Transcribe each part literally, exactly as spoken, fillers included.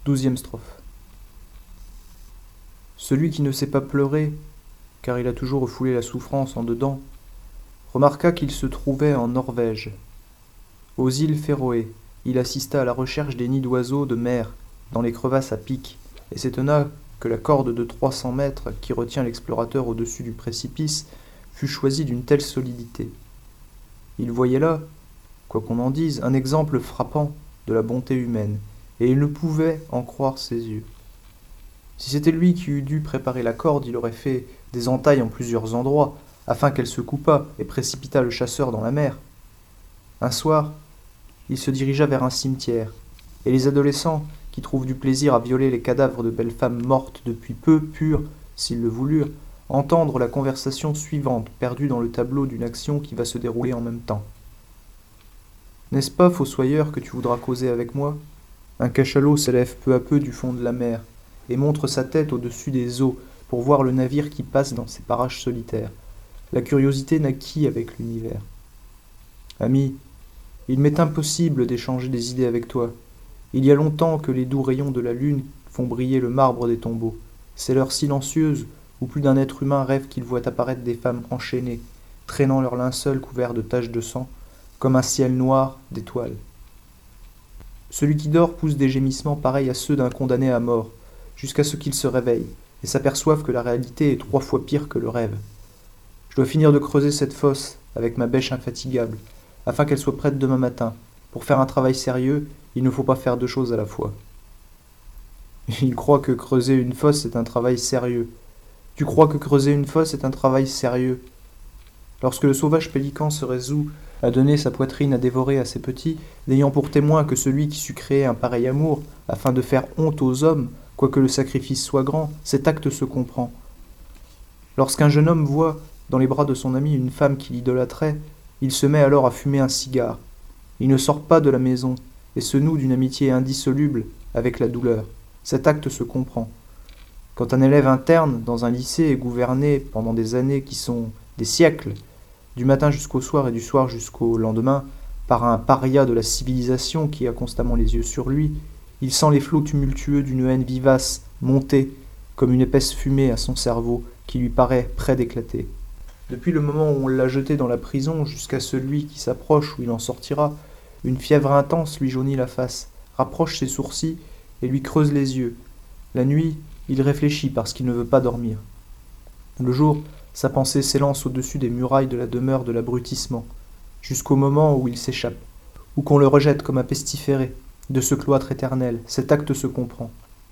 Douzième strophe. Celui qui ne sait pas pleurer, car il a toujours refoulé la souffrance en dedans, remarqua qu'il se trouvait en Norvège. Aux îles Féroé, il assista à la recherche des nids d'oiseaux de mer dans les crevasses à pic, et s'étonna que la corde de trois cents mètres qui retient l'explorateur au-dessus du précipice fût choisie d'une telle solidité. Il voyait là, quoi qu'on en dise, un exemple frappant de la bonté humaine, et il ne pouvait en croire ses yeux. Si c'était lui qui eût dû préparer la corde, il aurait fait des entailles en plusieurs endroits, afin qu'elle se coupât et précipitât le chasseur dans la mer. Un soir, il se dirigea vers un cimetière, et les adolescents, qui trouvent du plaisir à violer les cadavres de belles femmes mortes depuis peu, purent, s'ils le voulurent, entendre la conversation suivante, perdue dans le tableau d'une action qui va se dérouler en même temps. « N'est-ce pas, fossoyeur, que tu voudras causer avec moi ? Un cachalot s'élève peu à peu du fond de la mer, et montre sa tête au-dessus des eaux pour voir le navire qui passe dans ces parages solitaires. La curiosité naquit avec l'univers. Ami, il m'est impossible d'échanger des idées avec toi. Il y a longtemps que les doux rayons de la lune font briller le marbre des tombeaux. C'est l'heure silencieuse où plus d'un être humain rêve qu'il voit apparaître des femmes enchaînées, traînant leur linceul couvert de taches de sang, comme un ciel noir d'étoiles. Celui qui dort pousse des gémissements pareils à ceux d'un condamné à mort, jusqu'à ce qu'il se réveille et s'aperçoive que la réalité est trois fois pire que le rêve. Je dois finir de creuser cette fosse avec ma bêche infatigable, afin qu'elle soit prête demain matin. Pour faire un travail sérieux, il ne faut pas faire deux choses à la fois. Il croit que creuser une fosse est un travail sérieux. Tu crois que creuser une fosse est un travail sérieux. Lorsque le sauvage pélican se résout à donner sa poitrine à dévorer à ses petits, n'ayant pour témoin que celui qui sut créer un pareil amour, afin de faire honte aux hommes, quoique le sacrifice soit grand, cet acte se comprend. Lorsqu'un jeune homme voit, dans les bras de son ami, une femme qu'il idolâtrait, il se met alors à fumer un cigare. Il ne sort pas de la maison, et se noue d'une amitié indissoluble avec la douleur. Cet acte se comprend. Quand un élève interne dans un lycée est gouverné pendant des années qui sont des siècles, du matin jusqu'au soir et du soir jusqu'au lendemain, par un paria de la civilisation qui a constamment les yeux sur lui, il sent les flots tumultueux d'une haine vivace monter comme une épaisse fumée à son cerveau qui lui paraît près d'éclater. Depuis le moment où on l'a jeté dans la prison jusqu'à celui qui s'approche où il en sortira, une fièvre intense lui jaunit la face, rapproche ses sourcils et lui creuse les yeux. La nuit, il réfléchit parce qu'il ne veut pas dormir. Le jour, sa pensée s'élance au-dessus des murailles de la demeure de l'abrutissement, jusqu'au moment où il s'échappe, ou qu'on le rejette comme un pestiféré de ce cloître éternel. Cet acte se comprend.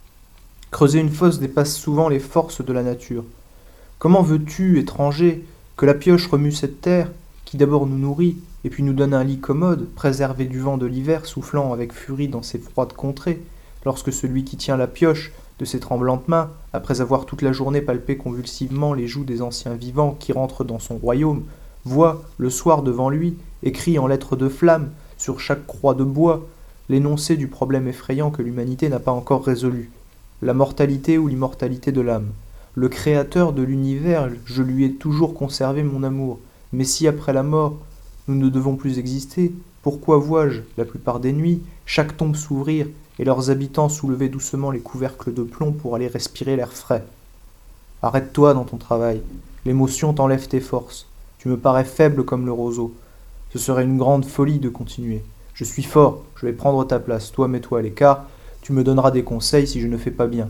Creuser une fosse dépasse souvent les forces de la nature. Comment veux-tu, étranger, que la pioche remue cette terre, qui d'abord nous nourrit, et puis nous donne un lit commode, préservé du vent de l'hiver soufflant avec furie dans ces froides contrées, lorsque celui qui tient la pioche de ses tremblantes mains, après avoir toute la journée palpé convulsivement les joues des anciens vivants qui rentrent dans son royaume, voit, le soir devant lui, écrit en lettres de flamme, sur chaque croix de bois, l'énoncé du problème effrayant que l'humanité n'a pas encore résolu, la mortalité ou l'immortalité de l'âme. Le créateur de l'univers, je lui ai toujours conservé mon amour, mais si après la mort, nous ne devons plus exister, pourquoi vois-je, la plupart des nuits, chaque tombe s'ouvrir et leurs habitants soulever doucement les couvercles de plomb pour aller respirer l'air frais? Arrête-toi dans ton travail, l'émotion t'enlève tes forces, tu me parais faible comme le roseau. Ce serait une grande folie de continuer. Je suis fort, je vais prendre ta place, toi mets-toi à l'écart, tu me donneras des conseils si je ne fais pas bien.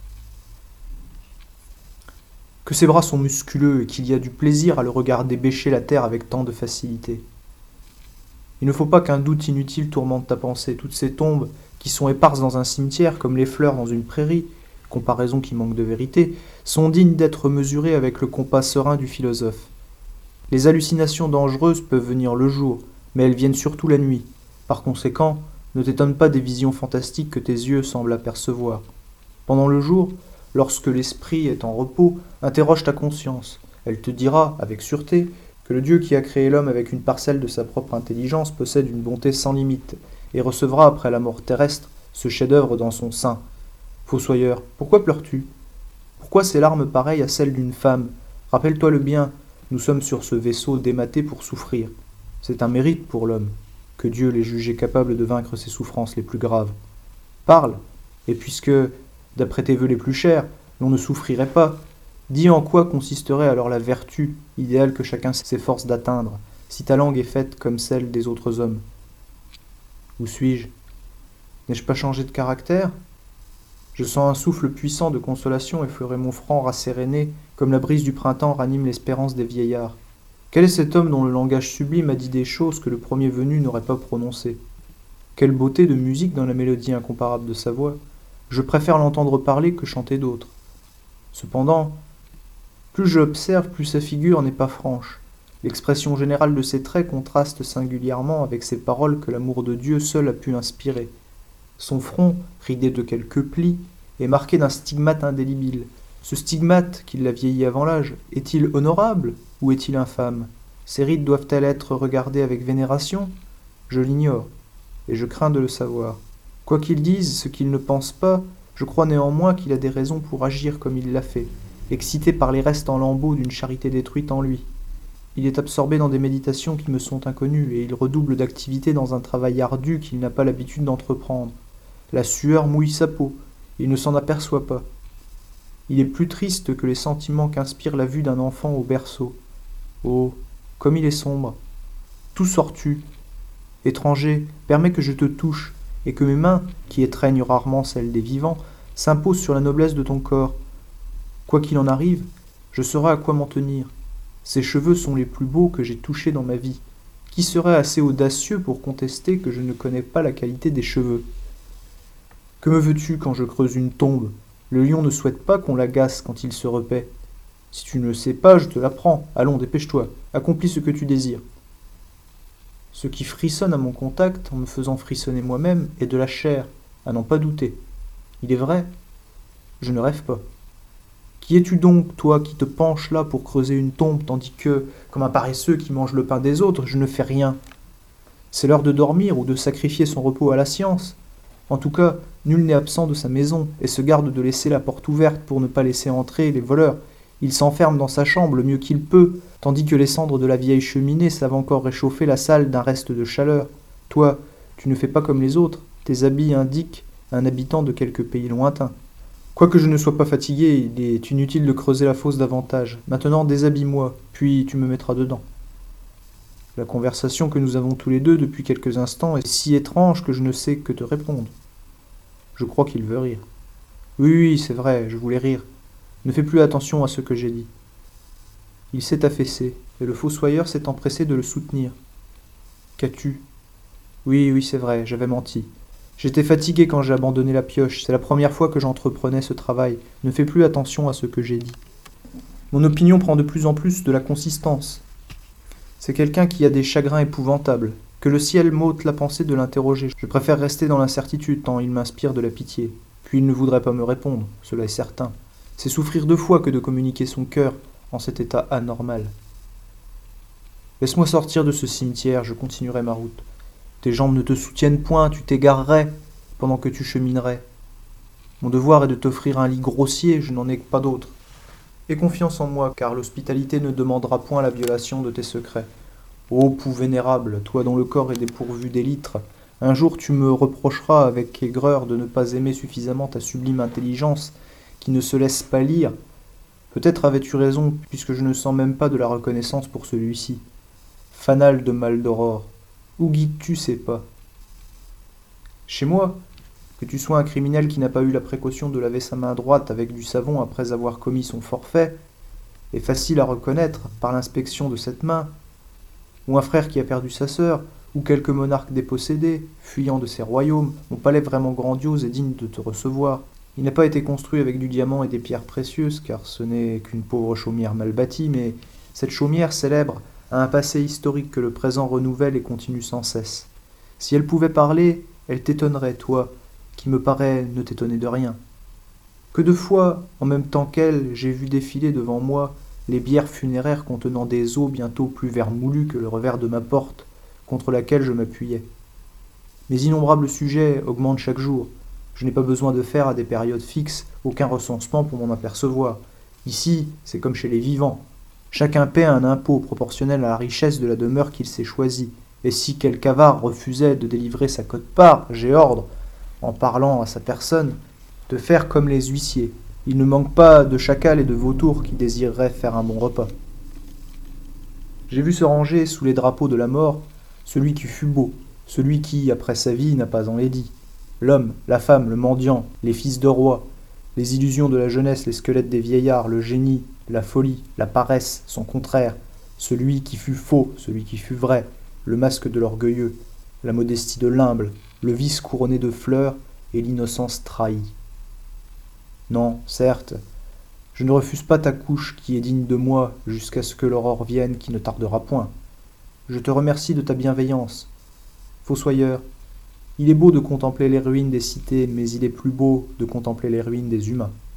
Que ses bras sont musculeux et qu'il y a du plaisir à le regarder bêcher la terre avec tant de facilité. Il ne faut pas qu'un doute inutile tourmente ta pensée. Toutes ces tombes qui sont éparses dans un cimetière comme les fleurs dans une prairie, comparaison qui manque de vérité, sont dignes d'être mesurées avec le compas serein du philosophe. Les hallucinations dangereuses peuvent venir le jour, mais elles viennent surtout la nuit. Par conséquent, ne t'étonne pas des visions fantastiques que tes yeux semblent apercevoir. Pendant le jour, lorsque l'esprit est en repos, interroge ta conscience. Elle te dira, avec sûreté, que le Dieu qui a créé l'homme avec une parcelle de sa propre intelligence possède une bonté sans limite, et recevra après la mort terrestre ce chef-d'œuvre dans son sein. Fossoyeur, pourquoi pleures-tu? Pourquoi ces larmes pareilles à celles d'une femme? Rappelle-toi le bien, nous sommes sur ce vaisseau dématé pour souffrir. C'est un mérite pour l'homme, que Dieu l'ait jugé capable de vaincre ses souffrances les plus graves. Parle, Et puisque, d'après tes vœux les plus chers, l'on ne souffrirait pas, dis en quoi consisterait alors la vertu, idéal que chacun s'efforce d'atteindre, si ta langue est faite comme celle des autres hommes. Où suis-je? N'ai-je pas changé de caractère? Je sens un souffle puissant de consolation effleurer mon front rasséréné, comme la brise du printemps ranime l'espérance des vieillards. Quel est cet homme dont le langage sublime a dit des choses que le premier venu n'aurait pas prononcées? Quelle beauté de musique dans la mélodie incomparable de sa voix! Je préfère l'entendre parler que chanter d'autres. Cependant, plus je l'observe, plus sa figure n'est pas franche. L'expression générale de ses traits contraste singulièrement avec ces paroles que l'amour de Dieu seul a pu inspirer. Son front, ridé de quelques plis, est marqué d'un stigmate indélébile. Ce stigmate, qui l'a vieilli avant l'âge, est-il honorable ou est-il infâme? Ces rides doivent-elles être regardées avec vénération? Je l'ignore, et je crains de le savoir. Quoi qu'il dise ce qu'il ne pense pas, je crois néanmoins qu'il a des raisons pour agir comme il l'a fait, excité par les restes en lambeaux d'une charité détruite en lui. Il est absorbé dans des méditations qui me sont inconnues, et il redouble d'activité dans un travail ardu qu'il n'a pas l'habitude d'entreprendre. La sueur mouille sa peau, il ne s'en aperçoit pas. Il est plus triste que les sentiments qu'inspire la vue d'un enfant au berceau. Oh, comme il est sombre! Tout sors-tu, étranger, permets que je te touche, et que mes mains, qui étreignent rarement celles des vivants, s'imposent sur la noblesse de ton corps. Quoi qu'il en arrive, je saurai à quoi m'en tenir. Ces cheveux sont les plus beaux que j'ai touchés dans ma vie. Qui serait assez audacieux pour contester que je ne connais pas la qualité des cheveux? Que me veux-tu quand je creuse une tombe? Le lion ne souhaite pas qu'on l'agace quand il se repaît. Si tu ne le sais pas, je te l'apprends. Allons, dépêche-toi, accomplis ce que tu désires. Ce qui frissonne à mon contact, en me faisant frissonner moi-même, est de la chair, à n'en pas douter. Il est vrai, je ne rêve pas. Qui es-tu donc, toi, qui te penches là pour creuser une tombe, tandis que, comme un paresseux qui mange le pain des autres, je ne fais rien? C'est l'heure de dormir ou de sacrifier son repos à la science. En tout cas, nul n'est absent de sa maison, et se garde de laisser la porte ouverte pour ne pas laisser entrer les voleurs. Il s'enferme dans sa chambre le mieux qu'il peut, tandis que les cendres de la vieille cheminée savent encore réchauffer la salle d'un reste de chaleur. Toi, tu ne fais pas comme les autres, tes habits indiquent un habitant de quelque pays lointain. Quoique je ne sois pas fatigué, il est inutile de creuser la fosse davantage. Maintenant, déshabille-moi, puis tu me mettras dedans. La conversation que nous avons tous les deux depuis quelques instants est si étrange que je ne sais que te répondre. Je crois qu'il veut rire. Oui, oui, c'est vrai, je voulais rire. Ne fais plus attention à ce que j'ai dit. Il s'est affaissé, et le fossoyeur s'est empressé de le soutenir. Qu'as-tu? Oui, oui, c'est vrai, j'avais menti. J'étais fatigué quand j'ai abandonné la pioche, c'est la première fois que j'entreprenais ce travail. Ne fais plus attention à ce que j'ai dit. Mon opinion prend de plus en plus de la consistance. C'est quelqu'un qui a des chagrins épouvantables. Que le ciel m'ôte la pensée de l'interroger. Je préfère rester dans l'incertitude tant il m'inspire de la pitié. Puis il ne voudrait pas me répondre, cela est certain. C'est souffrir deux fois que de communiquer son cœur en cet état anormal. Laisse-moi sortir de ce cimetière, je continuerai ma route. Tes jambes ne te soutiennent point, tu t'égarerais pendant que tu cheminerais. Mon devoir est de t'offrir un lit grossier, je n'en ai pas d'autre. Aie confiance en moi, car l'hospitalité ne demandera point la violation de tes secrets. Ô pou vénérable, toi dont le corps est dépourvu d'élytres, un jour tu me reprocheras avec aigreur de ne pas aimer suffisamment ta sublime intelligence, qui ne se laisse pas lire. Peut-être avais-tu raison, puisque je ne sens même pas de la reconnaissance pour celui-ci. Fanal de Maldoror, où guides-tu ces pas? Chez moi, que tu sois un criminel qui n'a pas eu la précaution de laver sa main droite avec du savon après avoir commis son forfait, est facile à reconnaître par l'inspection de cette main, ou un frère qui a perdu sa sœur, ou quelque monarque dépossédé, fuyant de ses royaumes, mon palais vraiment grandiose et digne de te recevoir. Il n'a pas été construit avec du diamant et des pierres précieuses, car ce n'est qu'une pauvre chaumière mal bâtie, mais cette chaumière célèbre a un passé historique que le présent renouvelle et continue sans cesse. Si elle pouvait parler, elle t'étonnerait, toi, qui me paraît ne t'étonner de rien. Que de fois, en même temps qu'elle, j'ai vu défiler devant moi les bières funéraires contenant des os bientôt plus vermoulus que le revers de ma porte, contre laquelle je m'appuyais. Mes innombrables sujets augmentent chaque jour. Je n'ai pas besoin de faire à des périodes fixes aucun recensement pour m'en apercevoir. Ici, c'est comme chez les vivants. Chacun paie un impôt proportionnel à la richesse de la demeure qu'il s'est choisie. Et si quelque avare refusait de délivrer sa quote-part, j'ai ordre, en parlant à sa personne, de faire comme les huissiers. Il ne manque pas de chacals et de vautours qui désireraient faire un bon repas. J'ai vu se ranger sous les drapeaux de la mort celui qui fut beau, celui qui, après sa vie, n'a pas enlaidi. L'homme, la femme, le mendiant, les fils de rois, les illusions de la jeunesse, les squelettes des vieillards, le génie, la folie, la paresse, son contraire, celui qui fut faux, celui qui fut vrai, le masque de l'orgueilleux, la modestie de l'humble, le vice couronné de fleurs et l'innocence trahie. Non, certes, je ne refuse pas ta couche qui est digne de moi jusqu'à ce que l'aurore vienne qui ne tardera point. Je te remercie de ta bienveillance. Fossoyeur, il est beau de contempler les ruines des cités, mais il est plus beau de contempler les ruines des humains.